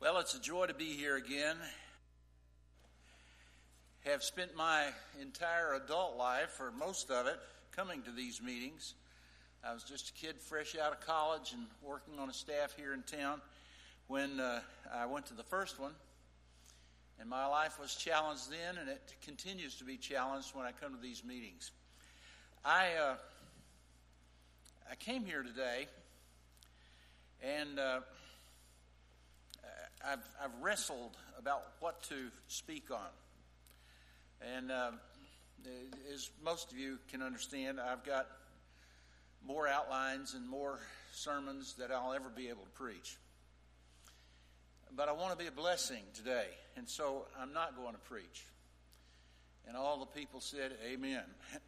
Well, it's a joy to be here again. Have spent my entire adult life, or most of it, coming to these meetings. I was just a kid fresh out of college and working on a staff here in town when I went to the first one. And my life was challenged then, and it continues to be challenged when I come to these meetings. I came here today, and I've wrestled about what to speak on. And as most of you can understand, I've got more outlines and more sermons that I'll ever be able to preach. But I want to be a blessing today, and so I'm not going to preach. And all the people said, amen.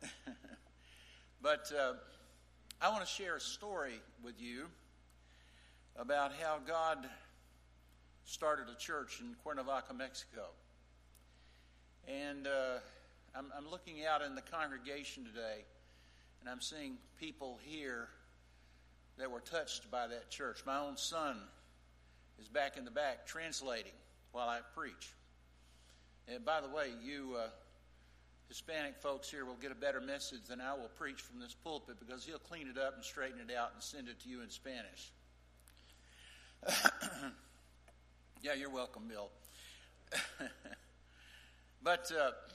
But I want to share a story with you about how God started a church in Cuernavaca, Mexico. And I'm looking out in the congregation today, and I'm seeing people here that were touched by that church. My own son is back in the back translating while I preach. And by the way, you Hispanic folks here will get a better message than I will preach from this pulpit, because he'll clean it up and straighten it out and send it to you in Spanish. Yeah, you're welcome, Bill. But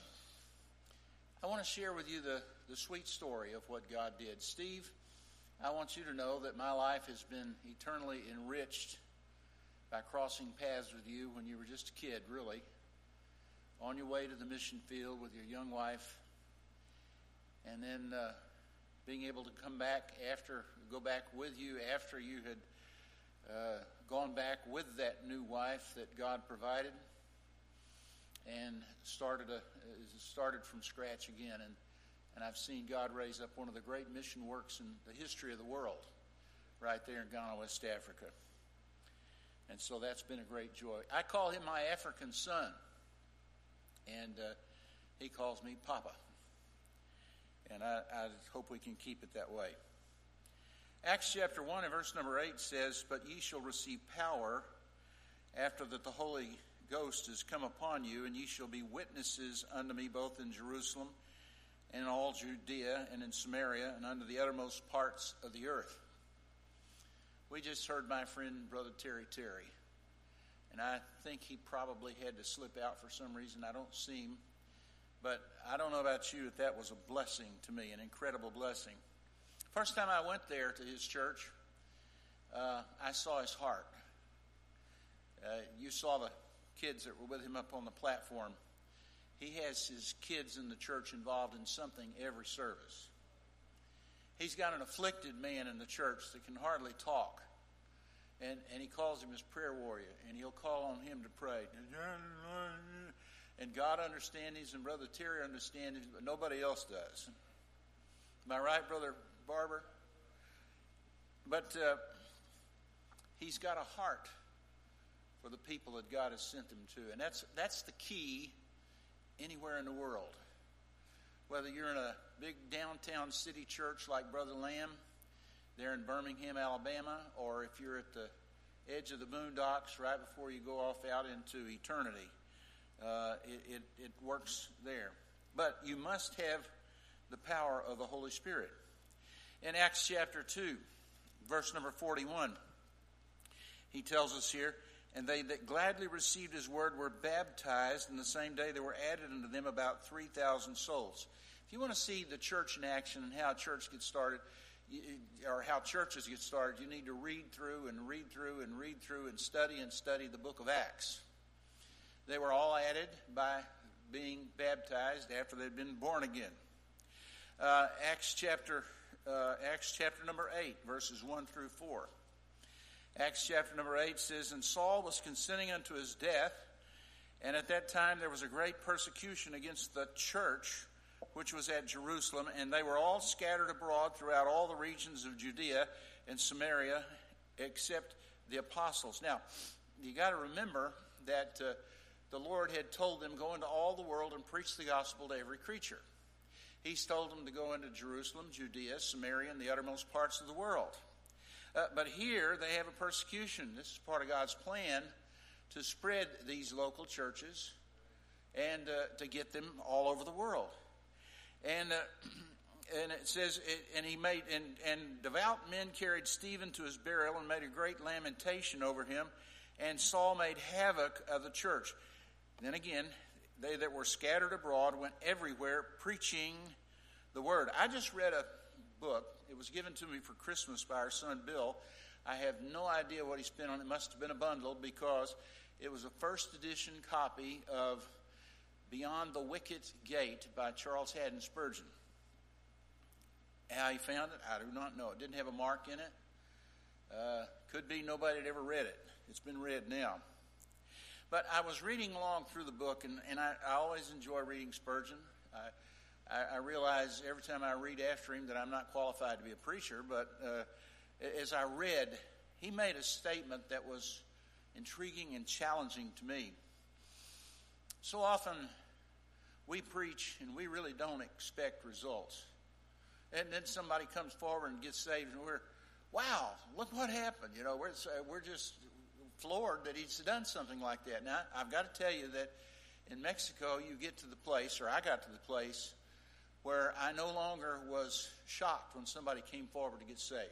I want to share with you the sweet story of what God did. Steve, I want you to know that my life has been eternally enriched by crossing paths with you when you were just a kid, really, on your way to the mission field with your young wife, and then being able to go back with you after you had gone back with that new wife that God provided, and started from scratch again. And I've seen God raise up one of the great mission works in the history of the world right there in Ghana, West Africa. And so that's been a great joy. I call him my African son, and he calls me Papa. And I hope we can keep it that way. Acts chapter 1 and verse number 8 says, "But ye shall receive power after that the Holy Ghost is come upon you, and ye shall be witnesses unto me both in Jerusalem and in all Judea and in Samaria and unto the uttermost parts of the earth." We just heard my friend, Brother Terry, and I think he probably had to slip out for some reason. I don't see him, but I don't know about you, that was a blessing to me, an incredible blessing. First time I went there to his church, I saw his heart. You saw the kids that were with him up on the platform. He has his kids in the church involved in something every service. He's got an afflicted man in the church that can hardly talk. And he calls him his prayer warrior, and he'll call on him to pray. And God understands him, and Brother Terry understands him, but nobody else does. Am I right, Brother Barber? But he's got a heart for the people that God has sent him to. And that's the key anywhere in the world. Whether you're in a big downtown city church like Brother Lamb there in Birmingham, Alabama, or if you're at the edge of the boondocks right before you go off out into eternity, it works there. But you must have the power of the Holy Spirit. In Acts chapter 2, verse number 41, he tells us here, "And they that gladly received his word were baptized, and the same day there were added unto them about 3,000 souls." If you want to see the church in action and how a church gets started, or how churches get started, you need to read through and study the book of Acts. They were all added by being baptized after they'd been born again. Acts chapter number 8, verses 1 through 4. Acts chapter number 8 says, "And Saul was consenting unto his death, and at that time there was a great persecution against the church which was at Jerusalem, and they were all scattered abroad throughout all the regions of Judea and Samaria, except the apostles." Now, you got to remember that the Lord had told them, "Go into all the world and preach the gospel to every creature." He's told them to go into Jerusalem, Judea, Samaria, and the uttermost parts of the world. But here they have a persecution. This is part of God's plan to spread these local churches and to get them all over the world. And it says, and devout men carried Stephen to his burial and made a great lamentation over him, and Saul made havoc of the church. Then again, they that were scattered abroad went everywhere preaching the word. I just read a book. It was given to me for Christmas by our son Bill. I have no idea what he spent on it. It must have been a bundle, because it was a first edition copy of Beyond the Wicket Gate by Charles Haddon Spurgeon. How he found it, I do not know. It didn't have a mark in it. Could be nobody had ever read it. It's been read now. But I was reading along through the book, and I always enjoy reading Spurgeon. I realize every time I read after him that I'm not qualified to be a preacher, but as I read, he made a statement that was intriguing and challenging to me. So often we preach and we really don't expect results. And then somebody comes forward and gets saved, and we're, wow, look what happened. You know, we're just floored that he's done something like that. Now, I've got to tell you that in Mexico, you get to the place, or I got to the place, where I no longer was shocked when somebody came forward to get saved,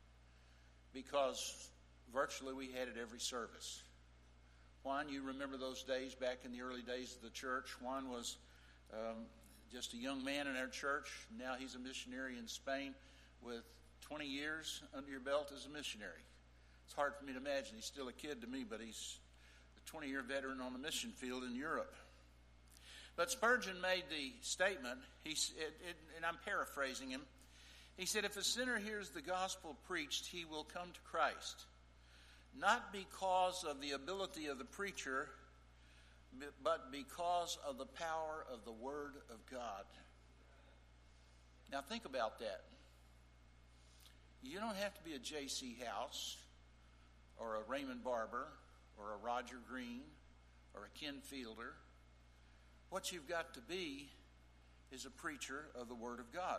because virtually we had it every service. Juan, you remember those days back in the early days of the church. Juan was just a young man in our church. Now he's a missionary in Spain with 20 years under your belt as a missionary. It's hard for me to imagine. He's still a kid to me, but he's a 20-year veteran on the mission field in Europe. But Spurgeon made the statement, and I'm paraphrasing him. He said, if a sinner hears the gospel preached, he will come to Christ, not because of the ability of the preacher, but because of the power of the Word of God. Now think about that. You don't have to be a J.C. House or a Raymond Barber or a Roger Green or a Ken Fielder. What you've got to be is a preacher of the Word of God.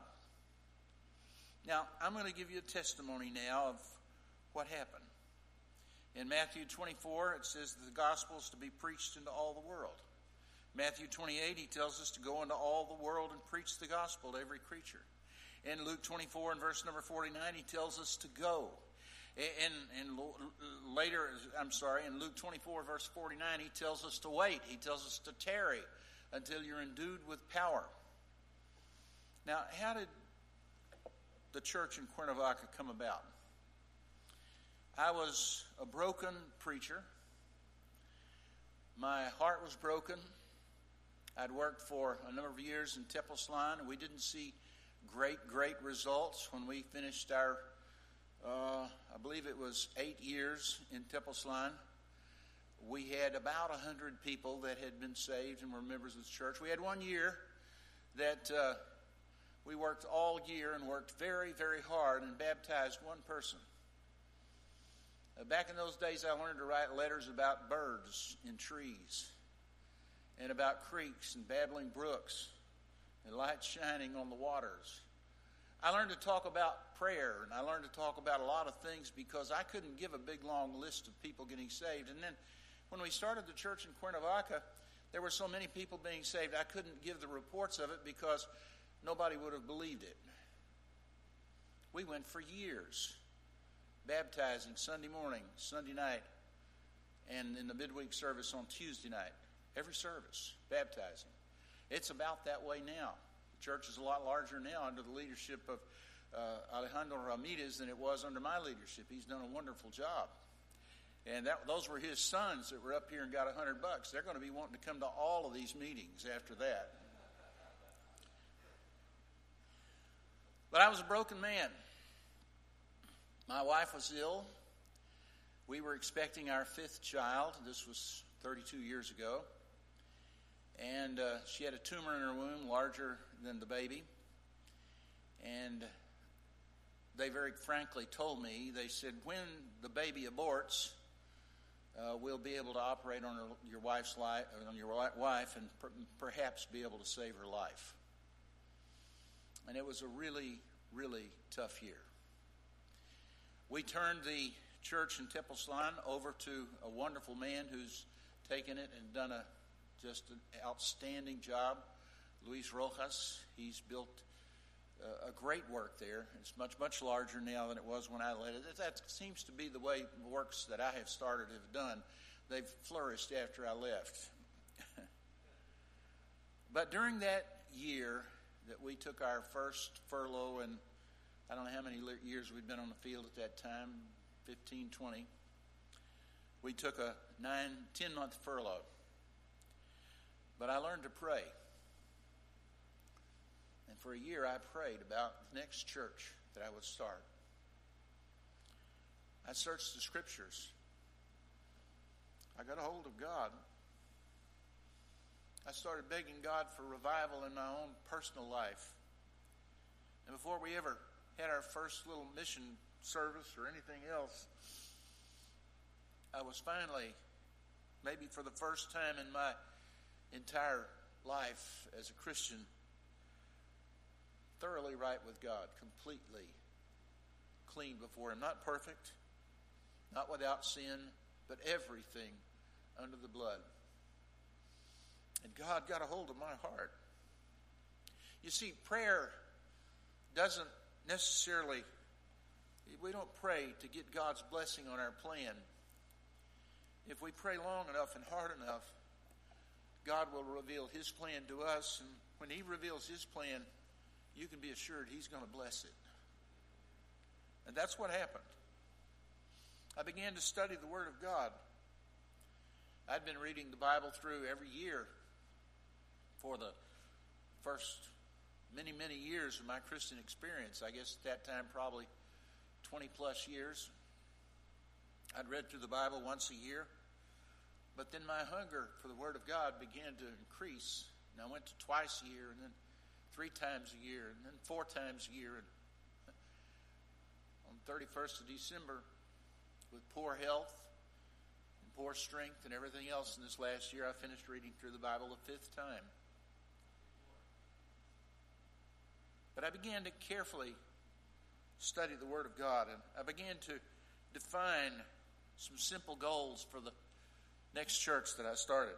Now, I'm going to give you a testimony now of what happened. In Matthew 24, it says that the gospel is to be preached into all the world. Matthew 28, he tells us to go into all the world and preach the gospel to every creature. In Luke 24 and verse number 49, he tells us to go. In Luke 24 verse 49, he tells us to wait. He tells us to tarry until you're endued with power. Now, how did the church in Cuernavaca come about? I was a broken preacher. My heart was broken. I'd worked for a number of years in Tepoztlan, and we didn't see great results when we finished our, I believe it was 8 years in Tepoztlan. We had about 100 people that had been saved and were members of the church. We had 1 year that we worked all year and worked very, very hard and baptized one person. Back in those days, I learned to write letters about birds in trees and about creeks and babbling brooks and light shining on the waters. I learned to talk about prayer, and I learned to talk about a lot of things because I couldn't give a big, long list of people getting saved. And then when we started the church in Cuernavaca, there were so many people being saved, I couldn't give the reports of it because nobody would have believed it. We went for years baptizing Sunday morning, Sunday night, and in the midweek service on Tuesday night. Every service, baptizing. It's about that way now. The church is a lot larger now under the leadership of Alejandro Ramirez than it was under my leadership. He's done a wonderful job. And those were his sons that were up here and got $100. They're going to be wanting to come to all of these meetings after that. But I was a broken man. My wife was ill. We were expecting our 5th child. This was 32 years ago. And she had a tumor in her womb, larger than the baby. And they very frankly told me, they said, when the baby aborts, we'll be able to operate on your wife's life, on your wife, and perhaps be able to save her life. And it was a really, really tough year. We turned the church in Tepoztlan over to a wonderful man who's taken it and done just an outstanding job, Luis Rojas. He's built a great work there. It's much larger now than it was when I led it. That seems to be the way works that I have started have done. They've flourished after I left. But during that year that we took our first furlough, and I don't know how many years we'd been on the field at that time, 15, 20, we took a 10-month furlough. But I learned to pray. And for a year I prayed about the next church that I would start. I searched the scriptures. I got a hold of God. I started begging God for revival in my own personal life. And before we ever had our first little mission service or anything else, I was finally, maybe for the first time in my entire life as a Christian, thoroughly right with God, completely clean before Him. Not perfect, not without sin, but everything under the blood. And God got a hold of my heart. You see, prayer doesn't necessarily, we don't pray to get God's blessing on our plan. If we pray long enough and hard enough, God will reveal His plan to us. And when He reveals His plan, you can be assured He's going to bless it. And that's what happened. I began to study the Word of God. I'd been reading the Bible through every year for the first many years of my Christian experience. I guess at that time probably 20 plus years. I'd read through the Bible once a year. But then my hunger for the Word of God began to increase. And I went to twice a year, and then 3 times a year, and then 4 times a year. And on the 31st of December, with poor health and poor strength and everything else in this last year, I finished reading through the Bible the 5th time. But I began to carefully study the Word of God, and I began to define some simple goals for the next church that I started.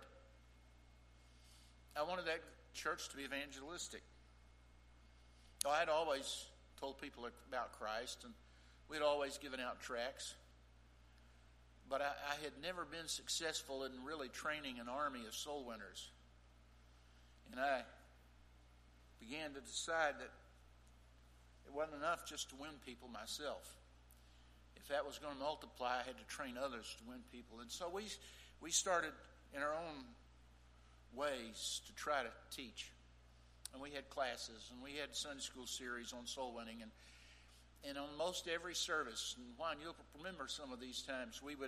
I wanted that church to be evangelistic. I had always told people about Christ, and we'd always given out tracts. But I had never been successful in really training an army of soul winners. And I began to decide that it wasn't enough just to win people myself. If that was going to multiply, I had to train others to win people. And so we started in our own ways to try to teach. And we had classes, and we had Sunday school series on soul winning. And on most every service, and Juan, you'll remember some of these times, we'd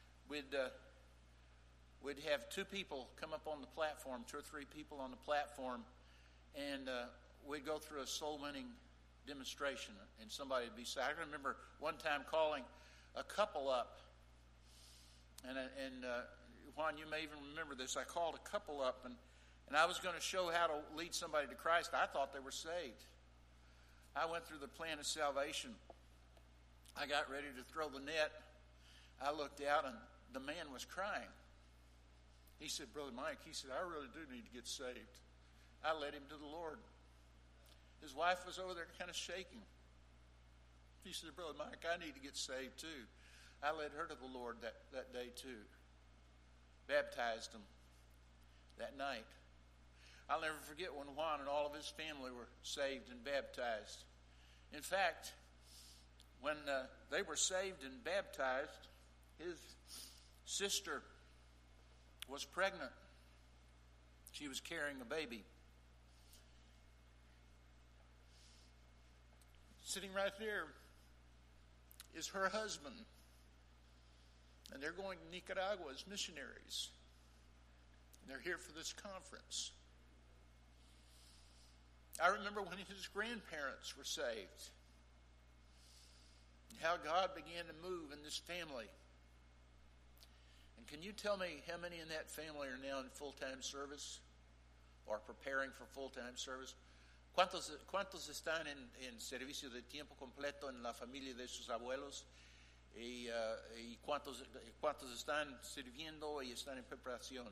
have 2 people come up on the platform, 2 or 3 people on the platform, and we'd go through a soul winning demonstration, and somebody would be saying, I remember one time calling a couple up, and Juan, you may even remember this. I called a couple up, and I was going to show how to lead somebody to Christ. I thought they were saved. I went through the plan of salvation. I got ready to throw the net. I looked out, and the man was crying. He said, Brother Mike, he said, I really do need to get saved. I led him to the Lord. His wife was over there kind of shaking. He said, Brother Mike, I need to get saved too. I led her to the Lord that day too. Baptized him that night. I'll never forget when Juan and all of his family were saved and baptized. In fact, when they were saved and baptized, his sister was pregnant. She was carrying a baby. Sitting right there is her husband. And they're going to Nicaragua as missionaries. And they're here for this conference. I remember when his grandparents were saved. And how God began to move in this family. And can you tell me how many in that family are now in full-time service? Or preparing for full-time service? ¿Cuántos están en servicio de tiempo completo en la familia de sus abuelos? y cuántos están sirviendo y están en preparación.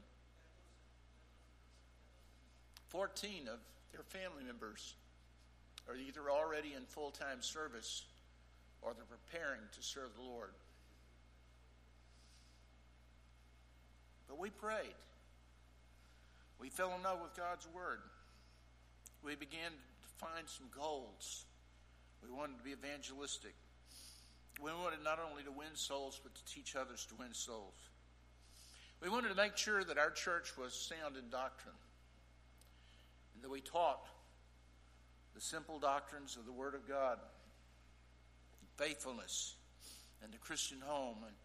14 of their family members are either already in full-time service or they're preparing to serve the Lord. But we prayed. We fell in love with God's Word. We began to find some goals. We wanted to be evangelistic. We wanted not only to win souls, but to teach others to win souls. We wanted to make sure that our church was sound in doctrine, and that we taught the simple doctrines of the Word of God, faithfulness, and the Christian home, and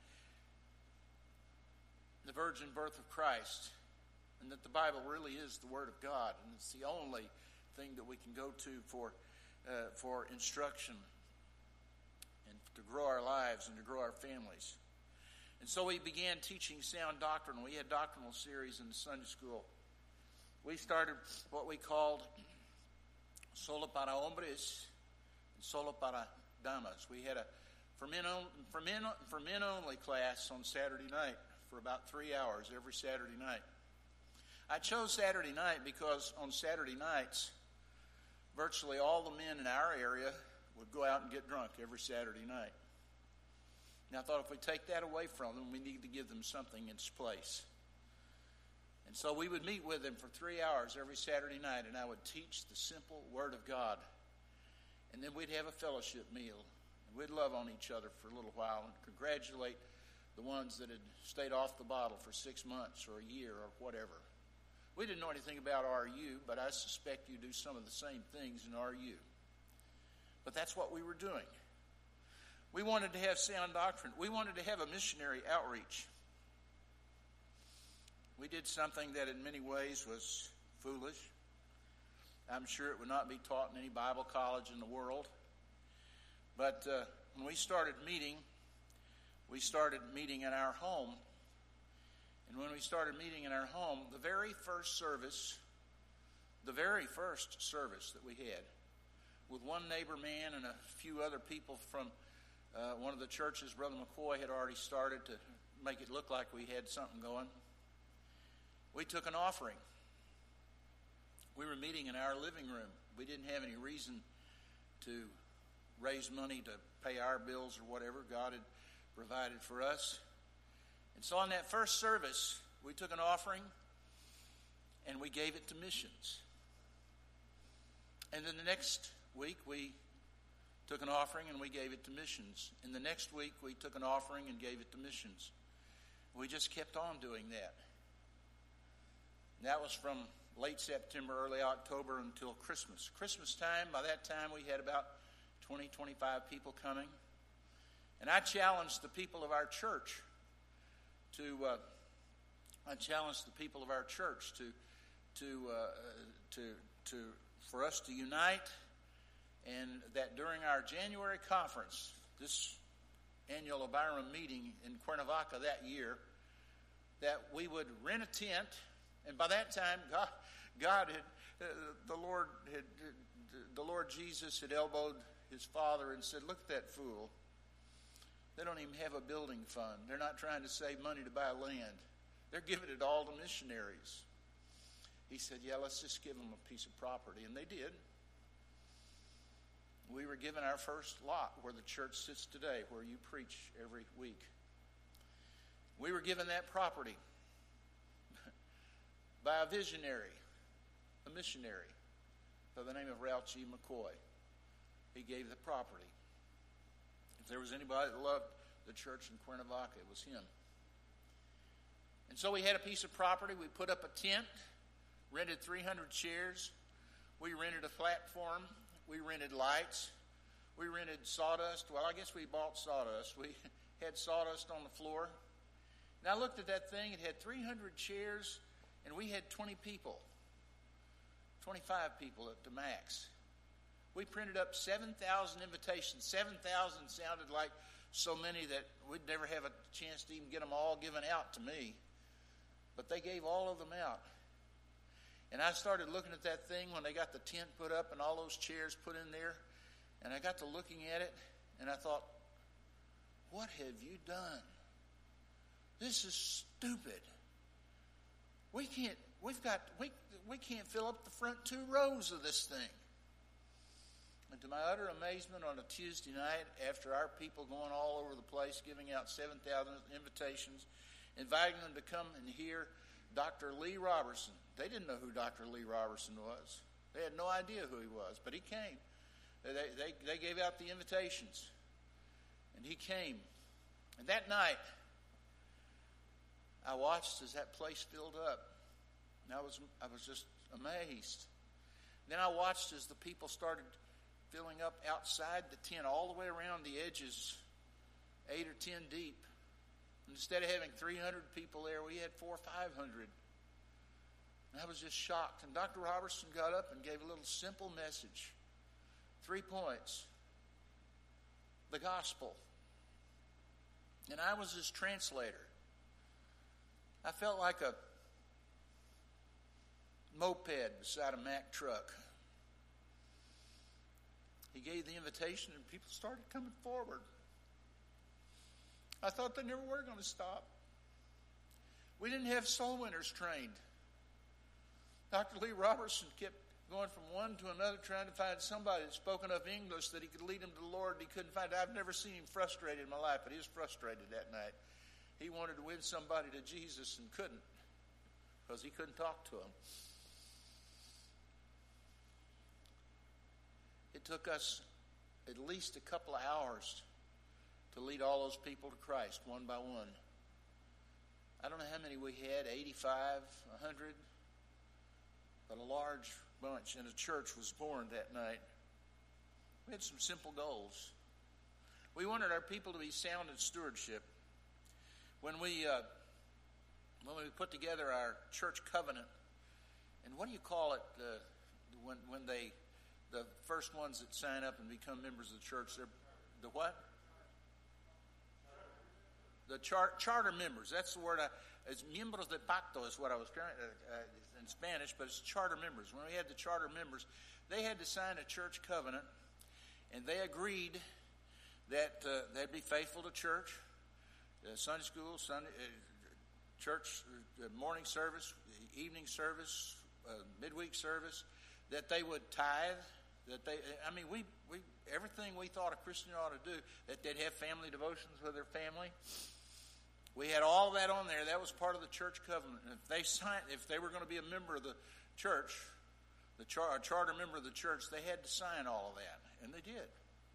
the virgin birth of Christ, and that the Bible really is the Word of God, and it's the only thing that we can go to for instruction and to grow our lives and to grow our families. And so we began teaching sound doctrine. We had doctrinal series in the Sunday school. We started what we called Solo para Hombres and Solo para Damas. We had a for men only class on Saturday night for about 3 hours every Saturday night. I chose Saturday night because on Saturday nights, virtually all the men in our area would go out and get drunk every Saturday night. And I thought if we take that away from them, we need to give them something in its place. And so we would meet with them for 3 hours every Saturday night, and I would teach the simple Word of God. And then we'd have a fellowship meal, and we'd love on each other for a little while and congratulate the ones that had stayed off the bottle for 6 months or a year or whatever. We didn't know anything about RU, but I suspect you do some of the same things in RU. But that's what we were doing. We wanted to have sound doctrine. We wanted to have a missionary outreach. We did something that in many ways was foolish. I'm sure it would not be taught in any Bible college in the world. But when we started meeting in our home. And when we started meeting in our home, the very first service that we had, with one neighbor man and a few other people from one of the churches Brother McCoy had already started to make it look like we had something going, we took an offering. We were meeting in our living room. We didn't have any reason to raise money to pay our bills or whatever. God had provided for us. And so on that first service, we took an offering and we gave it to missions. And then the next week, we took an offering and we gave it to missions. And the next week, we took an offering and gave it to missions. We just kept on doing that. And that was from late September, early October until Christmas. Christmas time, by that time, we had about 20, 25 people coming. And I challenged the people of our church for us to unite, and that during our January conference, this annual Abiram meeting in Cuernavaca that year, that we would rent a tent. And by that time, the Lord Jesus had elbowed his father and said, "Look at that fool. They don't even have a building fund. They're not trying to save money to buy land. They're giving it all to missionaries." He said, "Yeah, let's just give them a piece of property." And they did. We were given our first lot where the church sits today, where you preach every week. We were given that property by a visionary, a missionary, by the name of Ralph G. McCoy. He gave the property. If there was anybody that loved the church in Cuernavaca, it was him. And so we had a piece of property. We put up a tent, rented 300 chairs. We rented a platform. We rented lights. We rented sawdust. Well, I guess we bought sawdust. We had sawdust on the floor. And I looked at that thing. It had 300 chairs, and we had 20 people, 25 people at the max. We printed up 7,000 invitations. 7,000 sounded like so many that we'd never have a chance to even get them all given out to me. But they gave all of them out. And I started looking at that thing when they got the tent put up and all those chairs put in there. And I got to looking at it, and I thought, what have you done? This is stupid. We can't fill up the front 2 rows of this thing. And to my utter amazement, on a Tuesday night, after our people going all over the place, giving out 7,000 invitations, inviting them to come and hear Dr. Lee Roberson. They didn't know who Dr. Lee Roberson was. They had no idea who he was, but he came. They gave out the invitations, and he came. And that night, I watched as that place filled up, and I was just amazed. Then I watched as the people started filling up outside the tent, all the way around the edges, 8 or 10 deep. And instead of having 300 people there, we had 400 or 500. And I was just shocked. And Dr. Robertson got up and gave a little simple message. 3 points. The gospel. And I was his translator. I felt like a moped beside a Mack truck. He gave the invitation and people started coming forward. I thought they never were going to stop. We didn't have soul winners trained. Dr. Lee Robertson kept going from one to another trying to find somebody that spoke enough English that he could lead him to the Lord. He couldn't find it. I've never seen him frustrated in my life, but he was frustrated that night. He wanted to win somebody to Jesus and couldn't because he couldn't talk to him. It took us at least a couple of hours to lead all those people to Christ one by one. I don't know how many we had, 85, 100, but a large bunch, and a church was born that night. We had some simple goals. We wanted our people to be sound in stewardship. When we put together our church covenant, and what do you call it when they, the first ones that sign up and become members of the church, they're the what? The charter members. That's the word. It's miembros de pacto is what I was trying in Spanish, but it's charter members. When we had the charter members, they had to sign a church covenant, and they agreed that they'd be faithful to church, Sunday school, church, morning service, evening service, midweek service, that they would tithe, we everything we thought a Christian ought to do, that they'd have family devotions with their family. We had all that on there. That was part of the church covenant. And if they were going to be a member of the church, a charter member of the church, they had to sign all of that, and they did.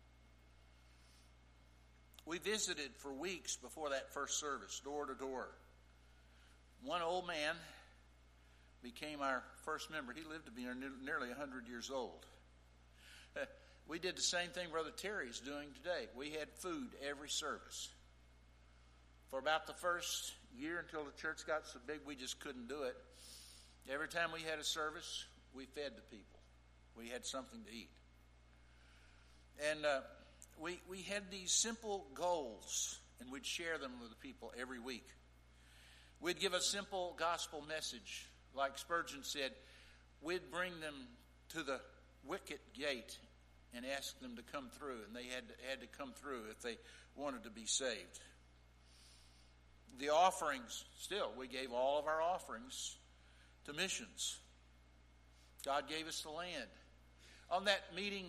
We visited for weeks before that first service, door to door. One old man became our first member. He lived to be nearly 100 years old. We did the same thing Brother Terry's doing today. We had food every service. For about the first year, until the church got so big we just couldn't do it, every time we had a service, we fed the people. We had something to eat. And we had these simple goals, and we'd share them with the people every week. We'd give a simple gospel message. Like Spurgeon said, we'd bring them to the wicket gate and ask them to come through, and they had to come through if they wanted to be saved. The offerings, still, we gave all of our offerings to missions. God gave us the land. On that meeting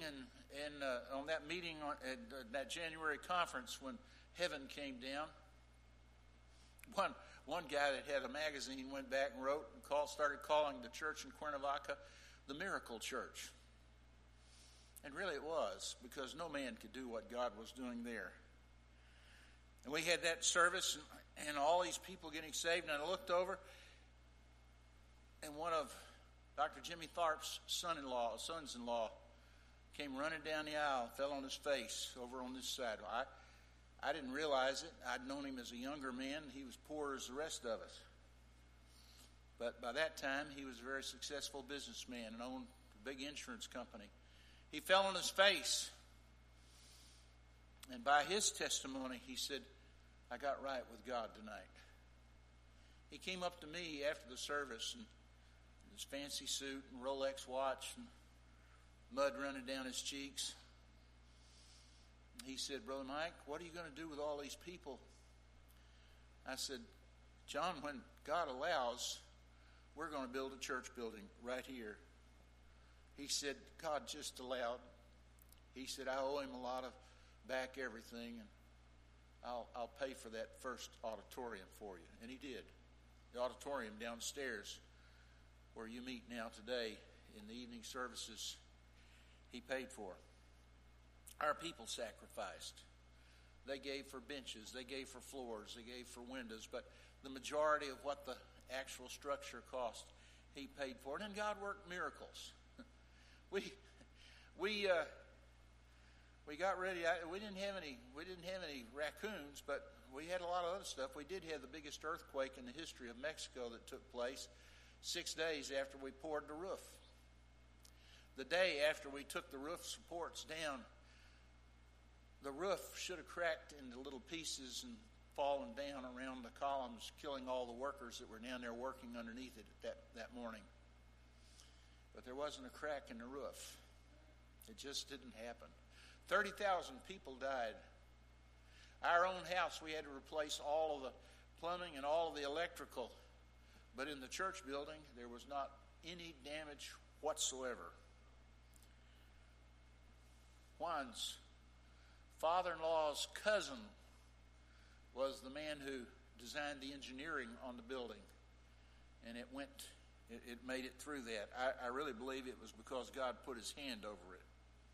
at that January conference when heaven came down, one guy that had a magazine went back and wrote and started calling the church in Cuernavaca the Miracle Church. And really it was, because no man could do what God was doing there. And we had that service and all these people getting saved, and I looked over, and one of Dr. Jimmy Tharp's sons-in-law came running down the aisle, fell on his face over on this side. I didn't realize it. I'd known him as a younger man. He was poor as the rest of us. But by that time, he was a very successful businessman and owned a big insurance company. He fell on his face. And by his testimony, he said, I got right with God tonight. He came up to me after the service in his fancy suit and Rolex watch and mud running down his cheeks. he said, Brother Mike, what are you going to do with all these people? I said, John, when God allows, we're going to build a church building right here. He said, God just allowed. He said, I owe him a lot of back everything, and I'll pay for that first auditorium for you. And he did. The auditorium downstairs where you meet now today in the evening services, he paid for. Our people sacrificed. They gave for benches, they gave for floors, they gave for windows, but the majority of what the actual structure cost, he paid for it. And God worked miracles. We got ready. We didn't have any raccoons, but we had a lot of other stuff. We did have the biggest earthquake in the history of Mexico that took place 6 days after we poured the roof. The day after we took the roof supports down, the roof should have cracked into little pieces and fallen down around the columns, killing all the workers that were down there working underneath it that morning. But there wasn't a crack in the roof. It just didn't happen. 30,000 people died. Our own house, we had to replace all of the plumbing and all of the electrical. But in the church building, there was not any damage whatsoever. Juan's father-in-law's cousin was the man who designed the engineering on the building. And it made it through that. I really believe it was because God put his hand over it.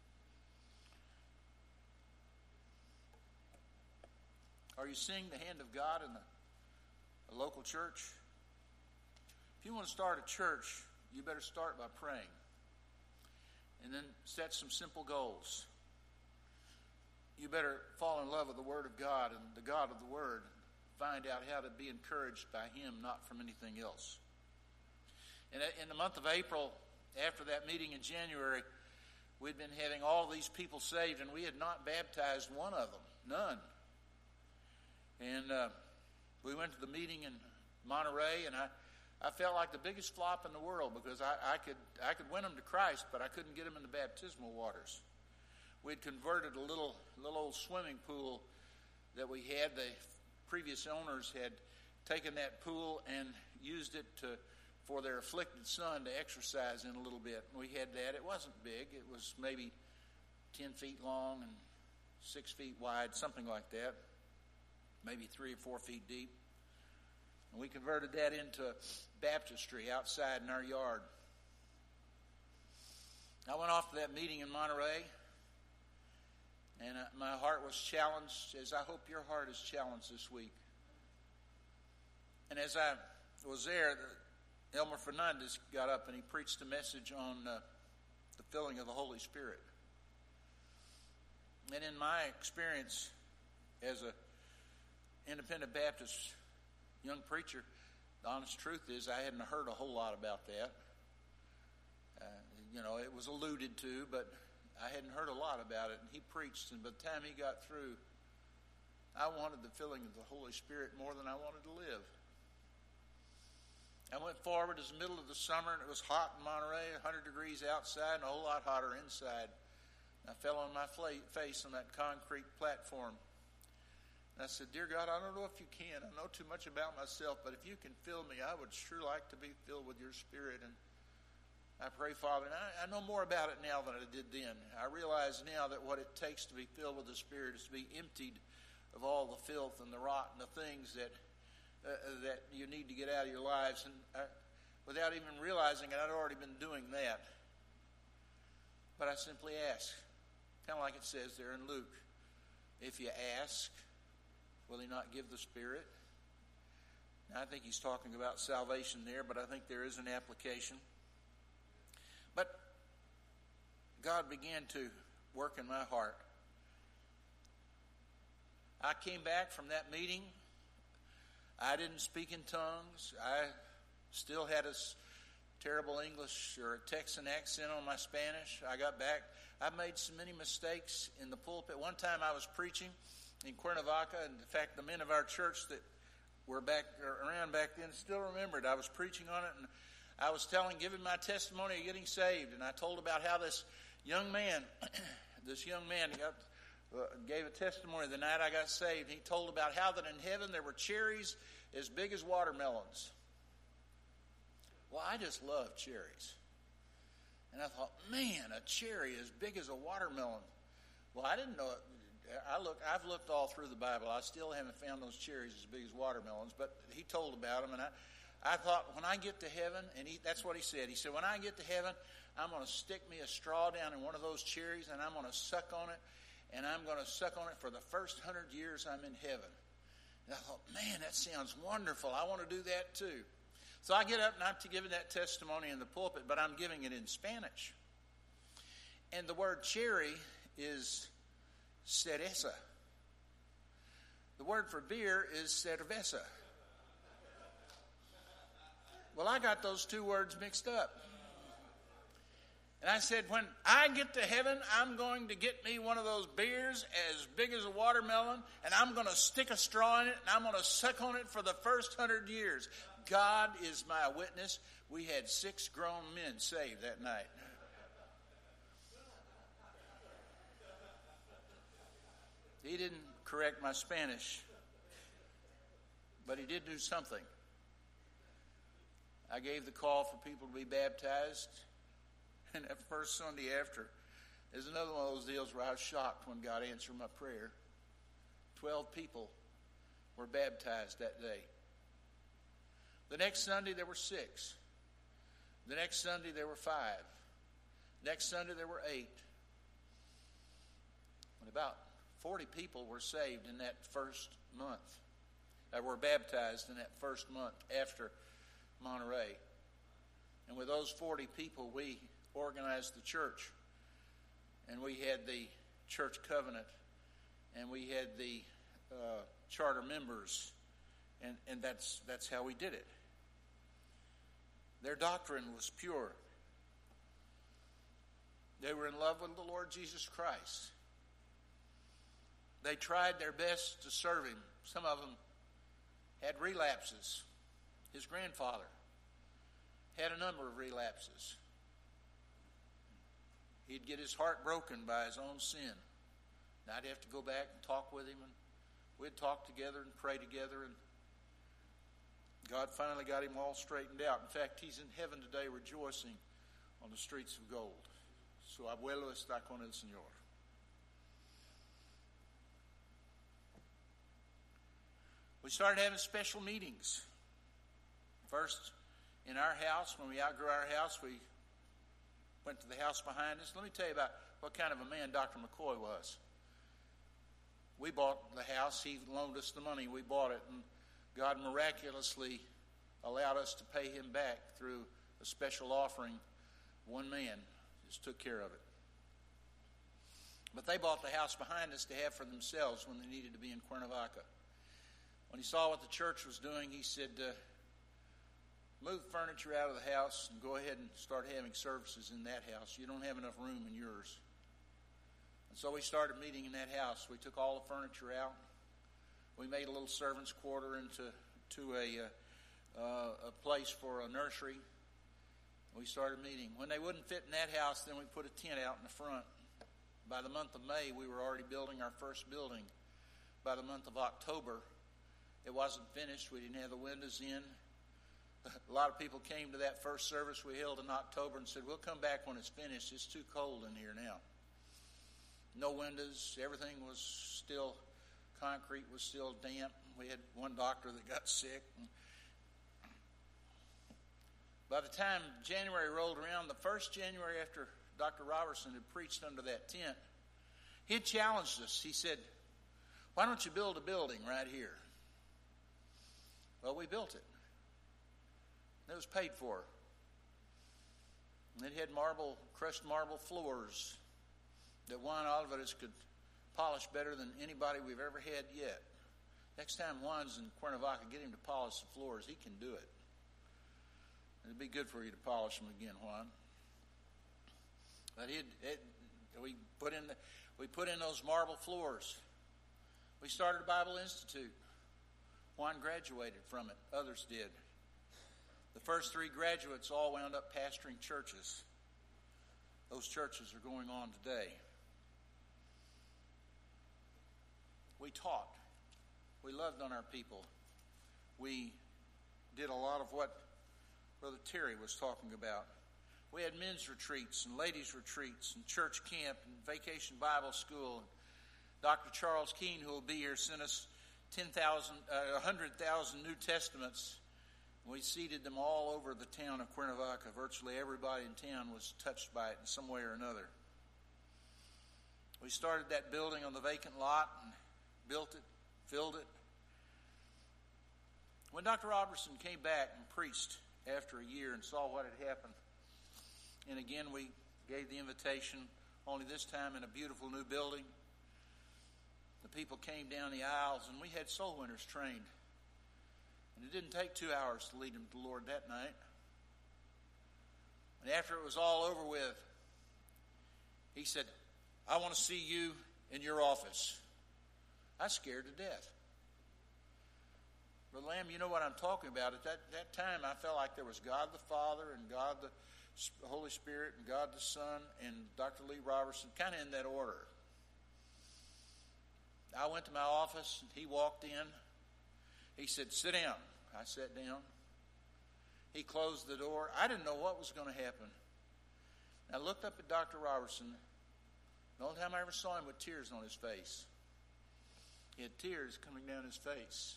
Are you seeing the hand of God in a local church? If you want to start a church, you better start by praying. And then set some simple goals. You better fall in love with the Word of God and the God of the Word. Find out how to be encouraged by Him, not from anything else. And in the month of April, after that meeting in January, we'd been having all these people saved, and we had not baptized one of them. None. And we went to the meeting in Monterey, and I felt like the biggest flop in the world because I could win them to Christ, but I couldn't get them in the baptismal waters. We'd converted a little old swimming pool that we had. The previous owners had taken that pool and used it for their afflicted son to exercise in a little bit. We had that. It wasn't big. It was maybe 10 feet long and 6 feet wide, something like that. Maybe 3 or 4 feet deep. And we converted that into baptistry outside in our yard. I went off to that meeting in Monterey, and my heart was challenged, as I hope your heart is challenged this week. And as I was there, Elmer Fernandez got up and he preached a message on the filling of the Holy Spirit. And in my experience as a independent Baptist young preacher, the honest truth is I hadn't heard a whole lot about that. It was alluded to, but I hadn't heard a lot about it. And he preached, and by the time he got through, I wanted the filling of the Holy Spirit more than I wanted to live. I went forward. It was the middle of the summer, and it was hot in Monterey, 100 degrees outside and a whole lot hotter inside. I fell on my face on that concrete platform. And I said, Dear God, I don't know if you can. I know too much about myself, but if you can fill me, I would sure like to be filled with your Spirit. And I pray, Father, and I know more about it now than I did then. I realize now that what it takes to be filled with the Spirit is to be emptied of all the filth and the rot and the things that you need to get out of your lives. And without even realizing it, I'd already been doing that. But I simply ask, kind of like it says there in Luke, if you ask, will he not give the Spirit? Now, I think he's talking about salvation there, but I think there is an application. But God began to work in my heart. I came back from that meeting. I didn't speak in tongues. I still had a terrible English or a Texan accent on my Spanish. I got back. I made so many mistakes in the pulpit. One time I was preaching in Cuernavaca, and in fact, the men of our church that were around back then still remembered. I was preaching on it, and I was giving my testimony of getting saved, and I told about how this young man, gave a testimony the night I got saved. He told about how that in heaven there were cherries as big as watermelons. Well, I just love cherries. And I thought, man, a cherry as big as a watermelon. Well, I didn't know it. I've looked all through the Bible. I still haven't found those cherries as big as watermelons, but he told about them, and I thought, when I get to heaven, and that's what he said. He said, when I get to heaven, I'm going to stick me a straw down in one of those cherries, and I'm going to suck on it, and I'm going to suck on it for the first 100 years I'm in heaven. And I thought, man, that sounds wonderful. I want to do that too. So I get up, and I'm giving that testimony in the pulpit, but I'm giving it in Spanish. And the word cherry is cereza. The word for beer is cerveza. Well, I got those two words mixed up. And I said, when I get to heaven, I'm going to get me one of those beers as big as a watermelon, and I'm going to stick a straw in it, and I'm going to suck on it for the first 100 years. God is my witness. We had 6 grown men saved that night. He didn't correct my Spanish, but he did do something. I gave the call for people to be baptized, and that first Sunday after, there's another one of those deals where I was shocked when God answered my prayer. 12 people were baptized that day. The next Sunday there were 6. The next Sunday there were 5. Next Sunday there were 8. And about 40 people were saved in that first month. They were baptized in that first month after Monterey. And with those 40 people, we organized the church. And we had the church covenant. And we had the charter members. And that's how we did it. Their doctrine was pure. They were in love with the Lord Jesus Christ. They tried their best to serve him. Some of them had relapses. His grandfather had a number of relapses. He'd get his heart broken by his own sin. And I'd have to go back and talk with him, and we'd talk together and pray together, and God finally got him all straightened out. In fact, he's in heaven today rejoicing on the streets of gold. Su abuelo está con el Señor. We started having special meetings. First, in our house, when we outgrew our house, we went to the house behind us. Let me tell you about what kind of a man Dr. McCoy was. We bought the house. He loaned us the money. We bought it, and God miraculously allowed us to pay him back through a special offering. One man just took care of it. But they bought the house behind us to have for themselves when they needed to be in Cuernavaca. When he saw what the church was doing, he said, move furniture out of the house and go ahead and start having services in that house. You don't have enough room in yours. And so we started meeting in that house. We took all the furniture out. We made a little servant's quarter into a place for a nursery. We started meeting. When they wouldn't fit in that house, then we put a tent out in the front. By the month of May, we were already building our first building. By the month of October, it wasn't finished. We didn't have the windows in. A lot of people came to that first service we held in October and said, we'll come back when it's finished. It's too cold in here now. No windows. Everything was still, concrete was still damp. We had one doctor that got sick. By the time January rolled around, the first January after Dr. Robertson had preached under that tent, he had challenged us. He said, why don't you build a building right here? Well, we built it. It was paid for. And it had crushed marble floors that Juan Alvarez could polish better than anybody we've ever had yet. Next time Juan's in Cuernavaca, get him to polish the floors. He can do it. It'd be good for you to polish them again, Juan. But we put in those marble floors. We started a Bible Institute. Juan graduated from it. Others did. The first 3 graduates all wound up pastoring churches. Those churches are going on today. We taught. We loved on our people. We did a lot of what Brother Terry was talking about. We had men's retreats and ladies' retreats and church camp and vacation Bible school. And Dr. Charles Keene, who will be here, sent us 100,000 New Testaments. We seeded them all over the town of Cuernavaca. Virtually everybody in town was touched by it in some way or another. We started that building on the vacant lot and built it, filled it. When Dr. Robertson came back and preached after a year and saw what had happened, and again we gave the invitation, only this time in a beautiful new building. The people came down the aisles, and we had soul winners trained. And it didn't take 2 hours to lead them to the Lord that night. And after it was all over with, he said, I want to see you in your office. I was scared to death. Brother Lamb, you know what I'm talking about. At that time, I felt like there was God the Father and God the Holy Spirit and God the Son and Dr. Lee Robertson, kind of in that order. I went to my office, and he walked in. He said, sit down. I sat down. He closed the door. I didn't know what was going to happen. I looked up at Dr. Robertson. The only time I ever saw him with tears on his face. He had tears coming down his face.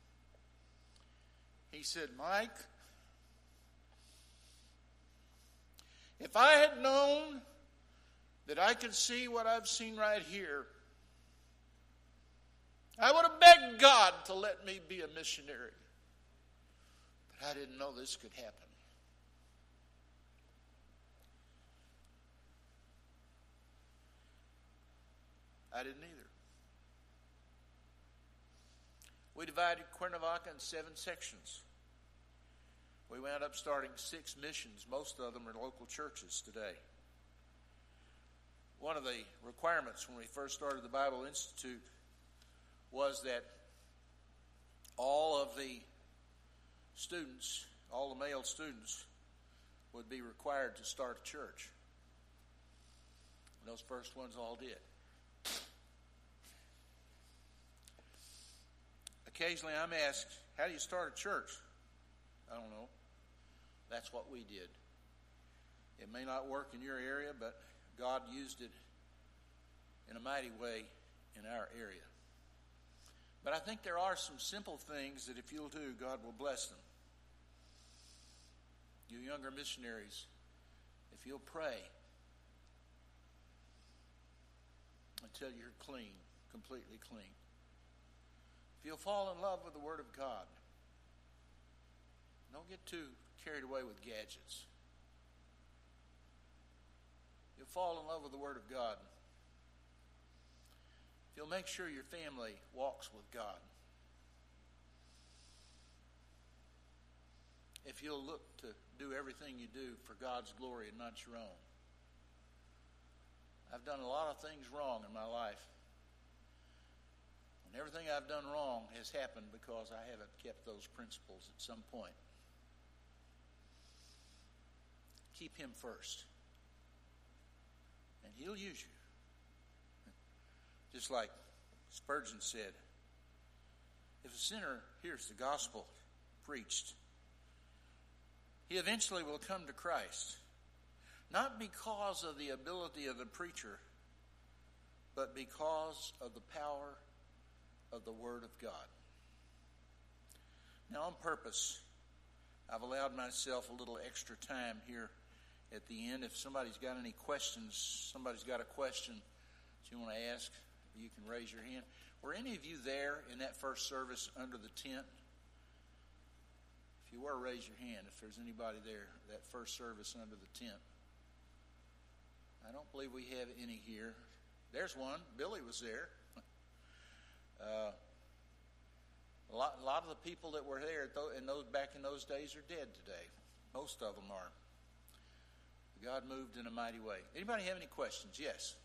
He said, Mike, if I had known that I could see what I've seen right here, I would have begged God to let me be a missionary. But I didn't know this could happen. I didn't either. We divided Cuernavaca in 7 sections. We wound up starting 6 missions. Most of them are local churches today. One of the requirements when we first started the Bible Institute was that all of the students, all the male students, would be required to start a church. And those first ones all did. Occasionally I'm asked, how do you start a church? I don't know. That's what we did. It may not work in your area, but God used it in a mighty way in our area. But I think there are some simple things that if you'll do, God will bless them. You younger missionaries, if you'll pray until you're clean, completely clean. If you'll fall in love with the Word of God, don't get too carried away with gadgets. You'll fall in love with the Word of God. You'll make sure your family walks with God. If you'll look to do everything you do for God's glory and not your own. I've done a lot of things wrong in my life. And everything I've done wrong has happened because I haven't kept those principles at some point. Keep Him first. And He'll use you. Just like Spurgeon said, if a sinner hears the gospel preached, he eventually will come to Christ, not because of the ability of the preacher, but because of the power of the Word of God. Now, on purpose, I've allowed myself a little extra time here at the end. If somebody's got any questions, somebody's got a question that you want to ask, you can raise your hand. Were any of you there in that first service under the tent? If you were, raise your hand if there's anybody there, that first service under the tent. I don't believe we have any here. There's one. Billy was there. A lot of the people that were there back in those days are dead today. Most of them are. God moved in a mighty way. Anybody have any questions? Yes.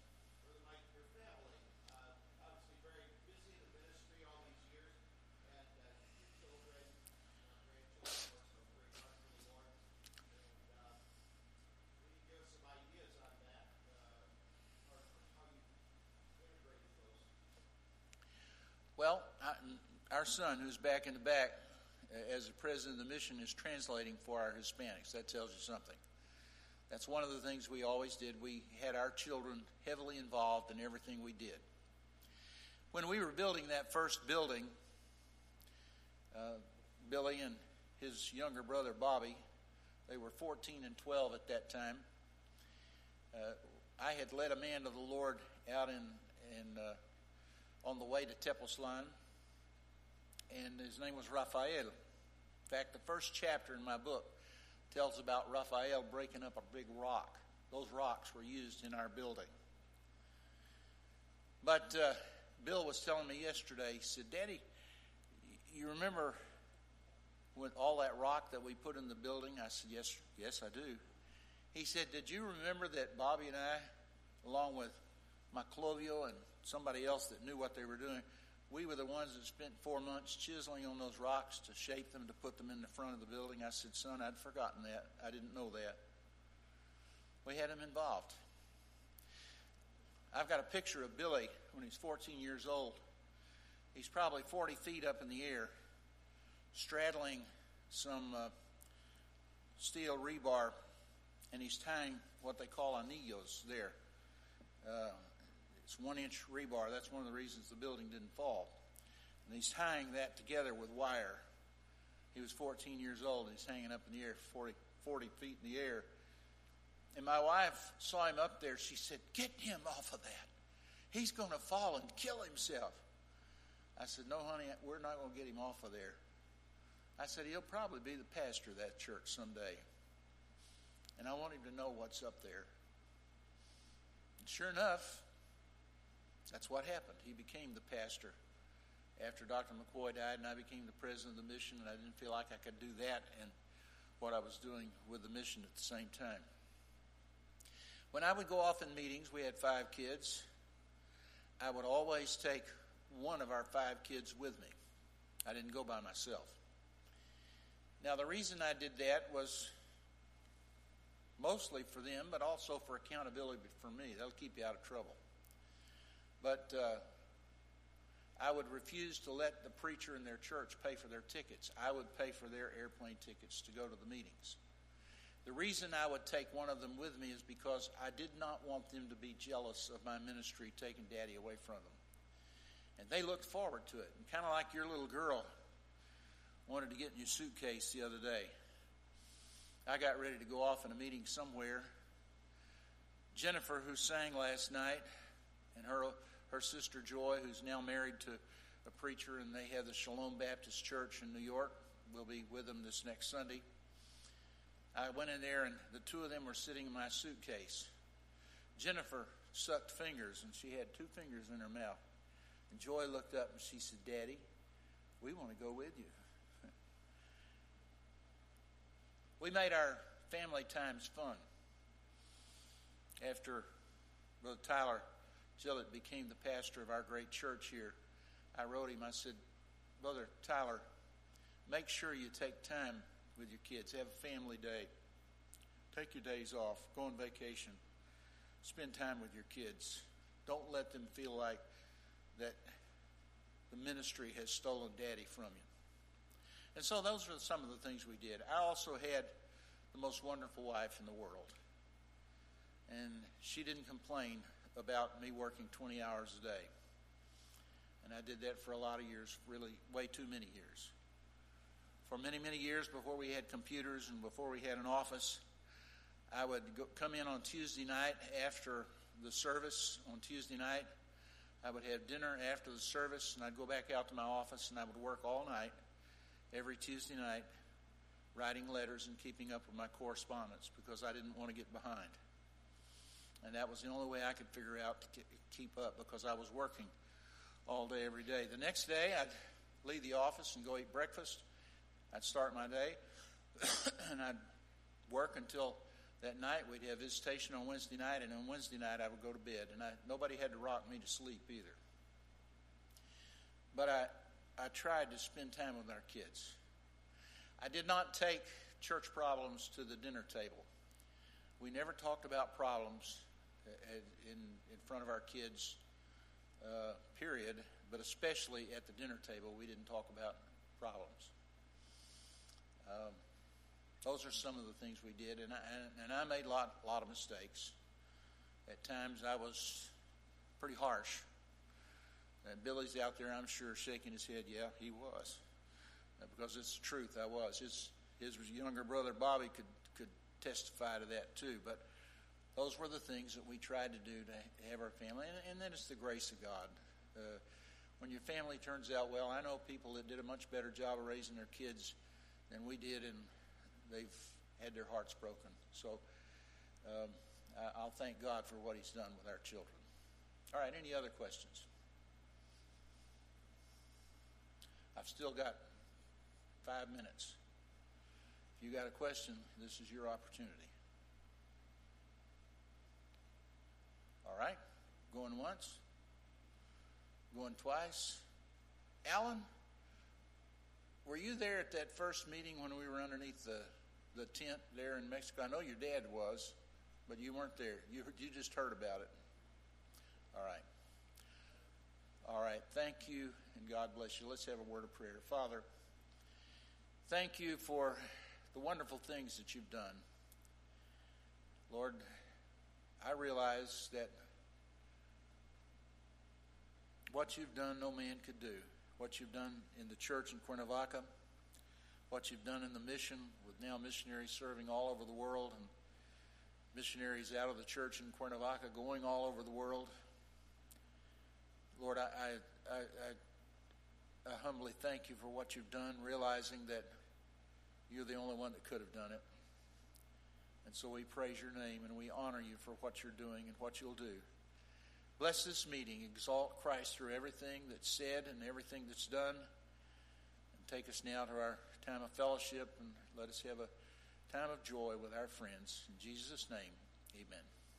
Well, our son, who's back in the back as the president of the mission, is translating for our Hispanics. That tells you something. That's one of the things we always did. We had our children heavily involved in everything we did. When we were building that first building, Billy and his younger brother Bobby, they were 14 and 12 at that time. I had led a man to the Lord out on the way to Tepoztlan, and his name was Raphael. In fact, the first chapter in my book tells about Raphael breaking up a big rock. Those rocks were used in our building. But Bill was telling me yesterday, he said, "Daddy, you remember with all that rock that we put in the building?" I said, yes, I do. He said, "Did you remember that Bobby and I, along with Maclovio and somebody else that knew what they were doing, we were the ones that spent 4 months chiseling on those rocks to shape them, to put them in the front of the building?" I said, "Son, I'd forgotten that. I didn't know that." We had him involved. I've got a picture of Billy when he's 14 years old. He's probably 40 feet up in the air, straddling some steel rebar, and he's tying what they call anillos there. It's 1-inch rebar. That's one of the reasons the building didn't fall. And he's tying that together with wire. He was 14 years old, and he's hanging up in the air, 40 feet in the air. And my wife saw him up there. She said, "Get him off of that. He's going to fall and kill himself." I said, "No, honey, we're not going to get him off of there." I said, "He'll probably be the pastor of that church someday. And I want him to know what's up there." And sure enough, that's what happened. He became the pastor after Dr. McCoy died, and I became the president of the mission, and I didn't feel like I could do that and what I was doing with the mission at the same time. When I would go off in meetings, we had 5 kids. I would always take one of our 5 kids with me. I didn't go by myself. Now, the reason I did that was mostly for them, but also for accountability for me. That'll keep you out of trouble. But I would refuse to let the preacher in their church pay for their tickets. I would pay for their airplane tickets to go to the meetings. The reason I would take one of them with me is because I did not want them to be jealous of my ministry taking Daddy away from them. And they looked forward to it. And kind of like your little girl wanted to get in your suitcase the other day. I got ready to go off in a meeting somewhere. Jennifer, who sang last night, and her sister Joy, who's now married to a preacher, and they have the Shalom Baptist Church in New York, will be with them this next Sunday. I went in there, and the 2 of them were sitting in my suitcase. Jennifer sucked fingers, and she had 2 fingers in her mouth. And Joy looked up, and she said, "Daddy, we want to go with you." We made our family times fun. After Brother Tyler Gillett became the pastor of our great church here, I wrote him, I said, "Brother Tyler, make sure you take time with your kids. Have a family day. Take your days off. Go on vacation. Spend time with your kids. Don't let them feel like that the ministry has stolen Daddy from you." And so those are some of the things we did. I also had the most wonderful wife in the world. And she didn't complain about me working 20 hours a day. And I did that for a lot of years, really way too many years. For many, many years before we had computers and before we had an office, I would come in on Tuesday night after the service. On Tuesday night, I would have dinner after the service, and I'd go back out to my office, and I would work all night, every Tuesday night, writing letters and keeping up with my correspondence because I didn't want to get behind. And that was the only way I could figure out to keep up because I was working all day, every day. The next day, I'd leave the office and go eat breakfast. I'd start my day, and I'd work until that night. We'd have visitation on Wednesday night, and on Wednesday night I would go to bed. And nobody had to rock me to sleep either. But I tried to spend time with our kids. I did not take church problems to the dinner table. We never talked about problems in front of our kids, period. but especially at the dinner table, we didn't talk about problems. Those are some of the things we did, and I made a lot of mistakes. At times, I was pretty harsh. And Billy's out there, I'm sure, shaking his head. Yeah, he was, because it's the truth. I was. His younger brother Bobby could testify to that too. But those were the things that we tried to do to have our family, and then it's the grace of God. When your family turns out well, I know people that did a much better job of raising their kids than we did, and they've had their hearts broken. So I'll thank God for what He's done with our children. All right, any other questions? I've still got 5 minutes. If you got a question, this is your opportunity. All right, going once, going twice. Alan, were you there at that first meeting when we were underneath the tent there in Mexico? I know your dad was, but you weren't there. You just heard about it. All right. All right. Thank you, and God bless you. Let's have a word of prayer. Father, thank you for the wonderful things that you've done. Lord, I realize that what you've done, no man could do. What you've done in the church in Cuernavaca, what you've done in the mission, with now missionaries serving all over the world, and missionaries out of the church in Cuernavaca going all over the world. Lord, I humbly thank you for what you've done, realizing that you're the only one that could have done it. And so we praise your name and we honor you for what you're doing and what you'll do. Bless this meeting. Exalt Christ through everything that's said and everything that's done. And take us now to our time of fellowship and let us have a time of joy with our friends. In Jesus' name, amen.